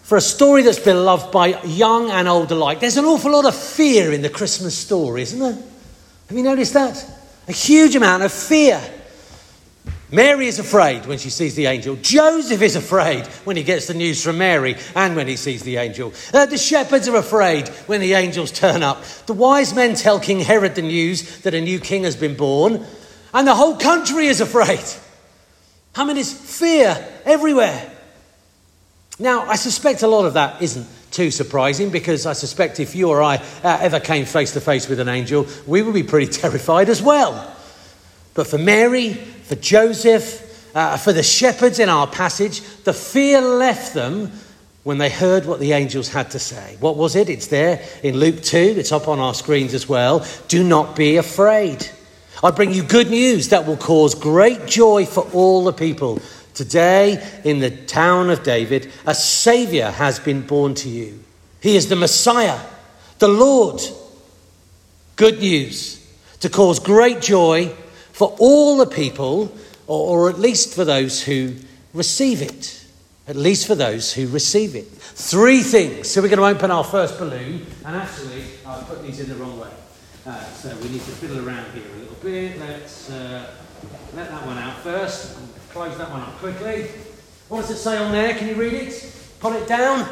for a story that's beloved by young and old alike. There's an awful lot of fear in the Christmas story, isn't there? Have you noticed that? A huge amount of fear. Mary is afraid when she sees the angel. Joseph is afraid when he gets the news from Mary and when he sees the angel. The shepherds are afraid when the angels turn up. The wise men tell King Herod the news that a new king has been born. And the whole country is afraid. I mean, it's fear everywhere. Now, I suspect a lot of that isn't too surprising, because I suspect if you or I ever came face to face with an angel, we would be pretty terrified as well. But for Mary, for Joseph, for the shepherds in our passage, the fear left them when they heard what the angels had to say. What was it? It's there in Luke 2. It's up on our screens as well. Do not be afraid. I bring you good news that will cause great joy for all the people. Today, in the town of David, a Saviour has been born to you. He is the Messiah, the Lord. Good news to cause great joy for all the people, or at least for those who receive it. At least for those who receive it. Three things. So we're going to open our first balloon. And actually, I've put these in the wrong way. So we need to fiddle around here a little bit. Let's let that one out first. Close that one up quickly. What does it say on there? Can you read it? Put it down.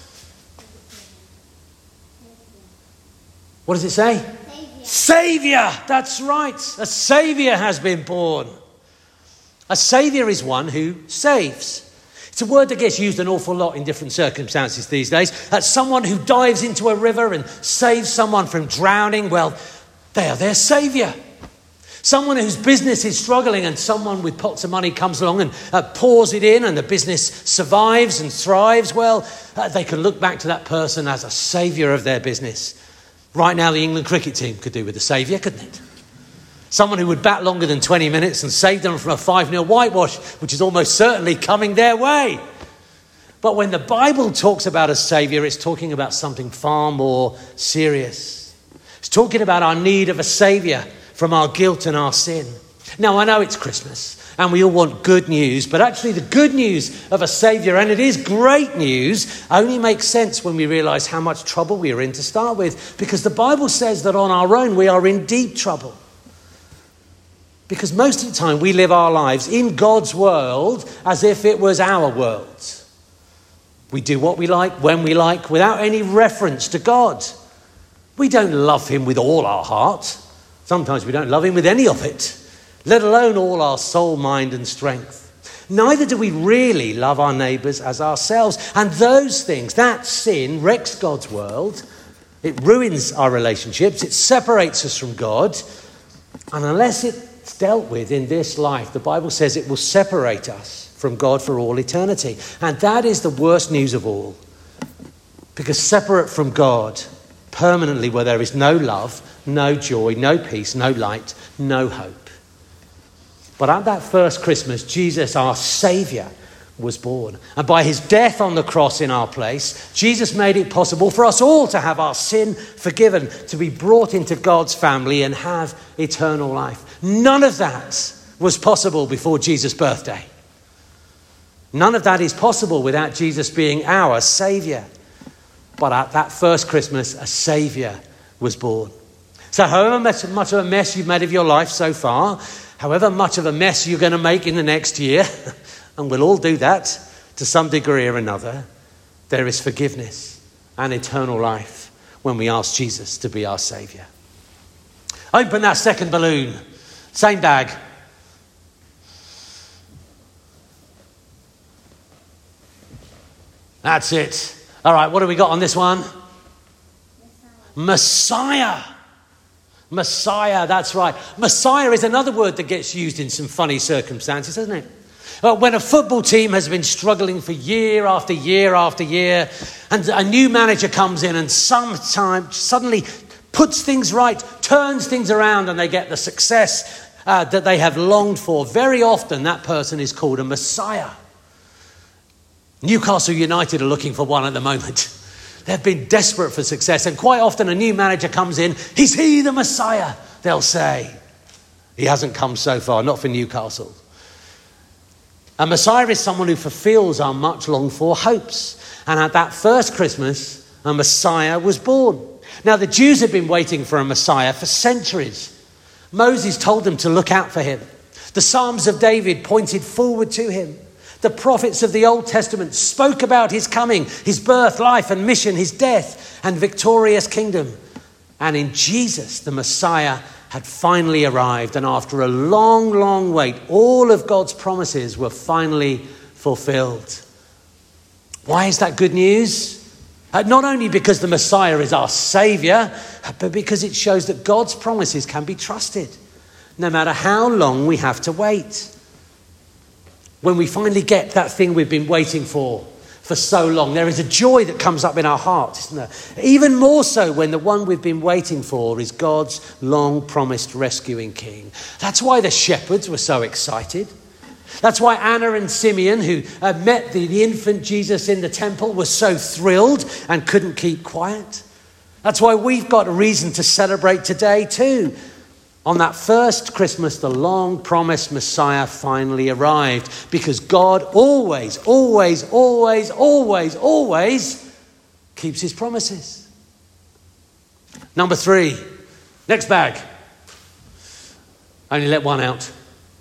What does it say? Saviour. That's right. A Saviour has been born. A Saviour is one who saves. It's a word that gets used an awful lot in different circumstances these days. That's someone who dives into a river and saves someone from drowning. Well, they are their Saviour. Someone whose business is struggling and someone with pots of money comes along and pours it in and the business survives and thrives. Well, they can look back to that person as a saviour of their business. Right now, the England cricket team could do with a saviour, couldn't it? Someone who would bat longer than 20 minutes and save them from a 5-0 whitewash, which is almost certainly coming their way. But when the Bible talks about a saviour, it's talking about something far more serious. It's talking about our need of a saviour from our guilt and our sin. Now, I know it's Christmas and we all want good news, but actually the good news of a saviour, and it is great news, only makes sense when we realise how much trouble we are in to start with, because the Bible says that on our own we are in deep trouble. Because most of the time we live our lives in God's world as if it was our world. We do what we like, when we like, without any reference to God. We don't love him with all our heart. Sometimes we don't love him with any of it, let alone all our soul, mind and strength. Neither do we really love our neighbours as ourselves. And those things, that sin, wrecks God's world. It ruins our relationships. It separates us from God. And unless it's dealt with in this life, the Bible says it will separate us from God for all eternity. And that is the worst news of all. Because separate from God permanently, where there is no love, no joy, no peace, no light, no hope. But at that first Christmas, Jesus, our Saviour, was born. And by his death on the cross in our place, Jesus made it possible for us all to have our sin forgiven, to be brought into God's family and have eternal life. None of that was possible before Jesus' birthday. None of that is possible without Jesus being our Saviour. But at that first Christmas, a Saviour was born. So however much of a mess you've made of your life so far, however much of a mess you're going to make in the next year, and we'll all do that to some degree or another, there is forgiveness and eternal life when we ask Jesus to be our Saviour. Open that second balloon. Same bag. That's it. All right, what have we got on this one? Messiah. Messiah, that's right. Messiah is another word that gets used in some funny circumstances, doesn't it? When a football team has been struggling for year after year after year, and a new manager comes in and sometimes suddenly puts things right, turns things around, and they get the success that they have longed for, very often that person is called a Messiah. Newcastle United are looking for one at the moment. They've been desperate for success, and quite often a new manager comes in. Is he the Messiah? They'll say. He hasn't come so far, not for Newcastle. A Messiah is someone who fulfills our much longed for hopes. And at that first Christmas, a Messiah was born. Now, the Jews had been waiting for a Messiah for centuries. Moses told them to look out for him. The Psalms of David pointed forward to him. The prophets of the Old Testament spoke about his coming, his birth, life and mission, his death and victorious kingdom. And in Jesus, the Messiah had finally arrived. And after a long, long wait, all of God's promises were finally fulfilled. Why is that good news? Not only because the Messiah is our Saviour, but because it shows that God's promises can be trusted, no matter how long we have to wait. When we finally get that thing we've been waiting for so long, there is a joy that comes up in our hearts, isn't there? Even more so when the one we've been waiting for is God's long-promised rescuing King. That's why the shepherds were so excited. That's why Anna and Simeon, who met the infant Jesus in the temple, were so thrilled and couldn't keep quiet. That's why we've got a reason to celebrate today too. On that first Christmas, the long-promised Messiah finally arrived, because God always, always, always, always, always keeps his promises. Number 3, next bag. Only let one out.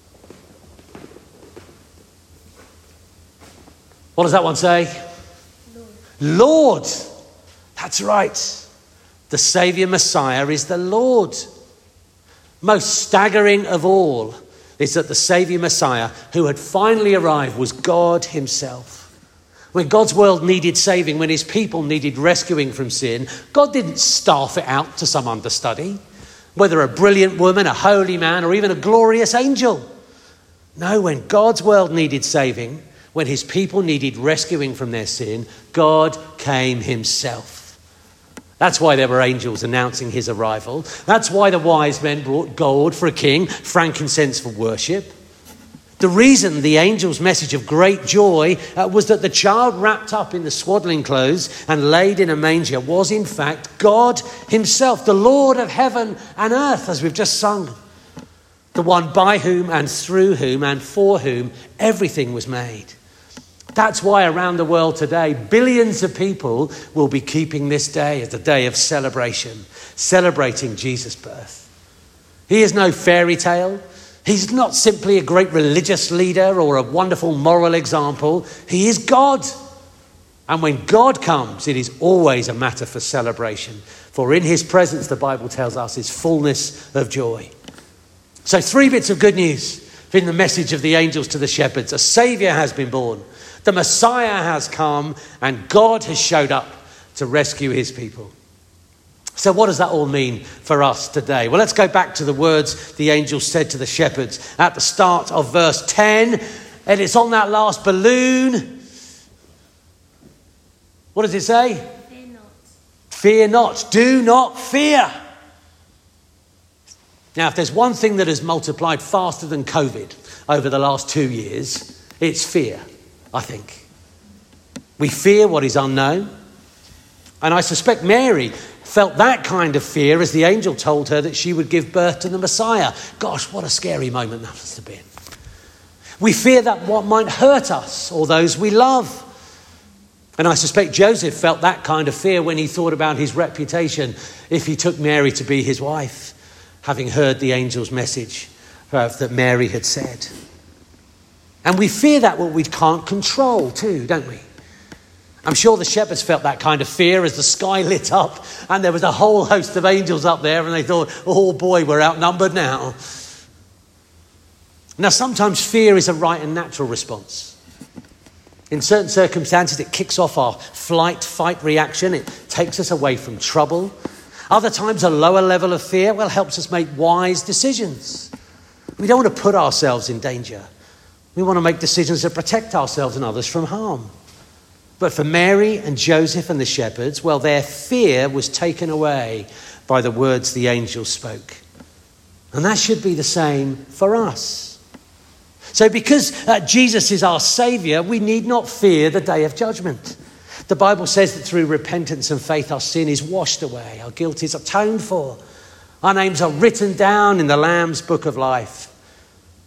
What does that one say? Lord. That's right. The Saviour Messiah is the Lord. Most staggering of all is that the Saviour Messiah, who had finally arrived, was God himself. When God's world needed saving, when his people needed rescuing from sin, God didn't staff it out to some understudy, whether a brilliant woman, a holy man, or even a glorious angel. No, when God's world needed saving, when his people needed rescuing from their sin, God came himself. That's why there were angels announcing his arrival. That's why the wise men brought gold for a king, frankincense for worship. The reason the angel's message of great joy was that the child wrapped up in the swaddling clothes and laid in a manger was in fact God himself, the Lord of heaven and earth, as we've just sung. The one by whom and through whom and for whom everything was made. That's why around the world today, billions of people will be keeping this day as a day of celebration, celebrating Jesus' birth. He is no fairy tale. He's not simply a great religious leader or a wonderful moral example. He is God. And when God comes, it is always a matter for celebration. For in his presence, the Bible tells us, is fullness of joy. So 3 bits of good news in the message of the angels to the shepherds. A Saviour has been born. The Messiah has come, and God has showed up to rescue his people. So what does that all mean for us today? Well, let's go back to the words the angel said to the shepherds at the start of verse 10. And it's on that last balloon. What does it say? Fear not. Fear not. Do not fear. Now, if there's one thing that has multiplied faster than COVID over the last 2 years, it's fear. I think. We fear what is unknown. And I suspect Mary felt that kind of fear as the angel told her that she would give birth to the Messiah. Gosh, what a scary moment that must have been. We fear that what might hurt us or those we love. And I suspect Joseph felt that kind of fear when he thought about his reputation if he took Mary to be his wife, having heard the angel's message that Mary had said. And we fear that what we can't control too, don't we? I'm sure the shepherds felt that kind of fear as the sky lit up and there was a whole host of angels up there and they thought, oh boy, we're outnumbered now. Now, sometimes fear is a right and natural response. In certain circumstances, it kicks off our flight-fight reaction. It takes us away from trouble. Other times, a lower level of fear, helps us make wise decisions. We don't want to put ourselves in danger. We want to make decisions that protect ourselves and others from harm. But for Mary and Joseph and the shepherds, their fear was taken away by the words the angel spoke. And that should be the same for us. So because Jesus is our Saviour, we need not fear the day of judgment. The Bible says that through repentance and faith, our sin is washed away. Our guilt is atoned for. Our names are written down in the Lamb's book of life.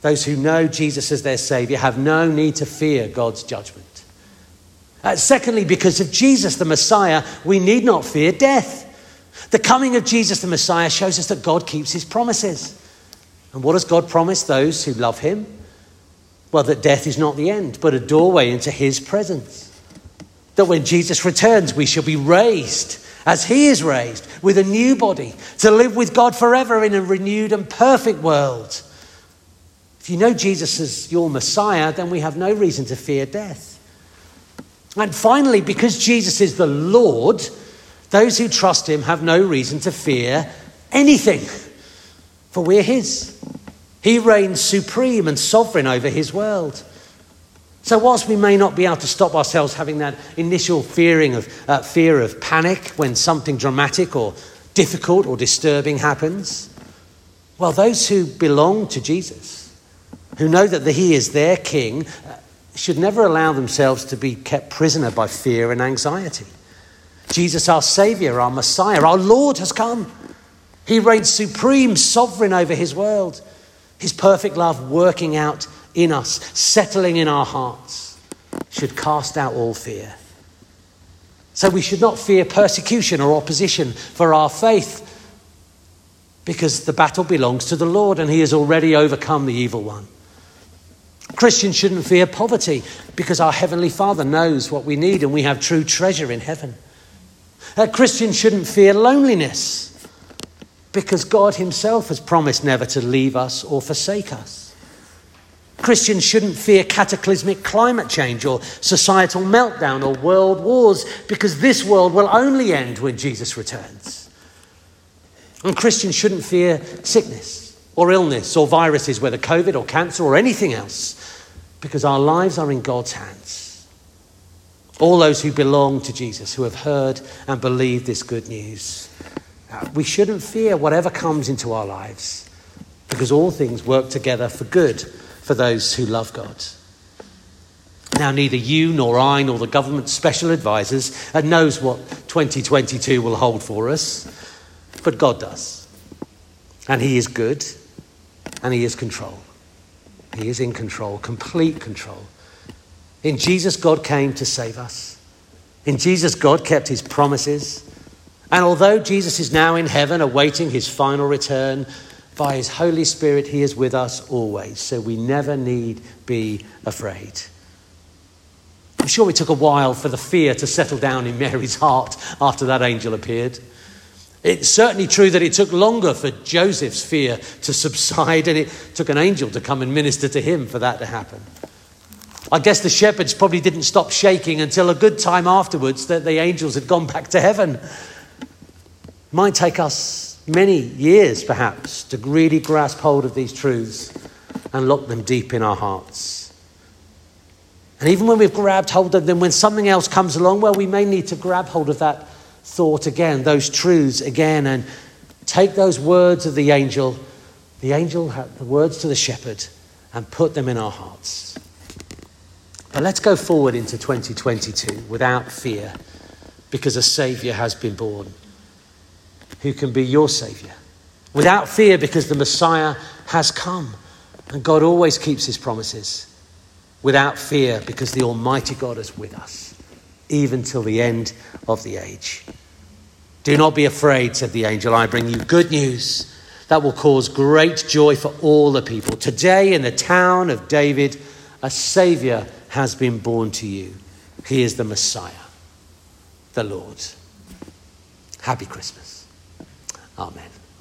those who know Jesus as their Saviour, have no need to fear God's judgment. Secondly, because of Jesus the Messiah, we need not fear death. The coming of Jesus the Messiah shows us that God keeps his promises. And what has God promised those who love him? Well, that death is not the end, but a doorway into his presence. That when Jesus returns, we shall be raised as he is raised, with a new body, to live with God forever in a renewed and perfect world. If you know Jesus as your Messiah, then we have no reason to fear death. And finally, because Jesus is the Lord, those who trust him have no reason to fear anything, for we're his. He reigns supreme and sovereign over his world. So whilst we may not be able to stop ourselves having that initial fear of panic when something dramatic or difficult or disturbing happens, well, those who belong to Jesus, who know that he is their king, should never allow themselves to be kept prisoner by fear and anxiety. Jesus, our Saviour, our Messiah, our Lord has come. He reigns supreme, sovereign over his world. His perfect love working out in us, settling in our hearts, should cast out all fear. So we should not fear persecution or opposition for our faith, because the battle belongs to the Lord and he has already overcome the evil one. Christians shouldn't fear poverty, because our Heavenly Father knows what we need and we have true treasure in heaven. Christians shouldn't fear loneliness, because God himself has promised never to leave us or forsake us. Christians shouldn't fear cataclysmic climate change or societal meltdown or world wars, because this world will only end when Jesus returns. And Christians shouldn't fear sickness or illness or viruses, whether COVID or cancer or anything else, because our lives are in God's hands. All those who belong to Jesus, who have heard and believed this good news, we shouldn't fear whatever comes into our lives, because all things work together for good for those who love God. Now, neither you nor I nor the government's special advisors knows what 2022 will hold for us, but God does. And he is good, and he is control. He is in control, complete control. In Jesus, God came to save us. In Jesus, God kept his promises. And although Jesus is now in heaven awaiting his final return, by his Holy Spirit, he is with us always. So we never need be afraid. I'm sure it took a while for the fear to settle down in Mary's heart after that angel appeared. It's certainly true that it took longer for Joseph's fear to subside, and it took an angel to come and minister to him for that to happen. I guess the shepherds probably didn't stop shaking until a good time afterwards that the angels had gone back to heaven. It might take us many years, perhaps, to really grasp hold of these truths and lock them deep in our hearts. And even when we've grabbed hold of them, when something else comes along, well, we may need to grab hold of that thought again, those truths again, and take those words of the angel had the words to the shepherd, and put them in our hearts. But let's go forward into 2022 without fear, because a Saviour has been born who can be your Saviour. Without fear, because the Messiah has come, and God always keeps his promises. Without fear, because the Almighty God is with us, even till the end of the age. Do not be afraid, said the angel. I bring you good news that will cause great joy for all the people. Today in the town of David, a Saviour has been born to you. He is the Messiah, the Lord. Happy Christmas. Amen.